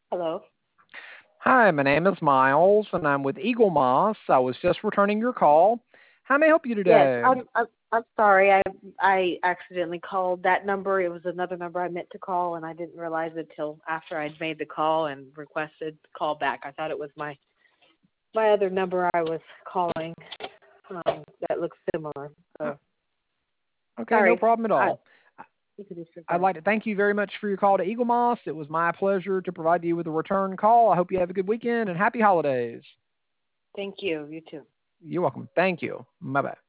Hello. Hi, my name is Miles, and I'm with Eagle Moss. I was just returning your call. How may I help you Yes, today? I'm sorry. I accidentally called that number. It was another number I meant to call, and I didn't realize it till after I'd made the call and requested the call back. I thought it was my other number I was calling that looks similar. Oh, So okay, no sorry. problem at I all. You can I'd disregard. like to thank you very much for your call to Eagle Moss. It was my pleasure to provide you with a return call. I hope you have a good weekend and happy holidays. Thank you. You too. You're welcome. Thank you. Bye bye.